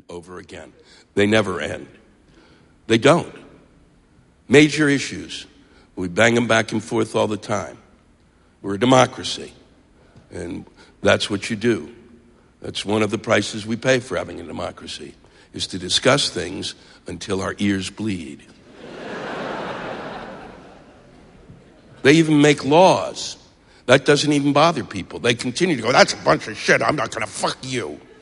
and over again. They never end. They don't. Major issues. We bang them back and forth all the time. We're a democracy, and that's what you do. That's one of the prices we pay for having a democracy, is to discuss things until our ears bleed. They even make laws. That doesn't even bother people. They continue to go, that's a bunch of shit, I'm not going to fuck you.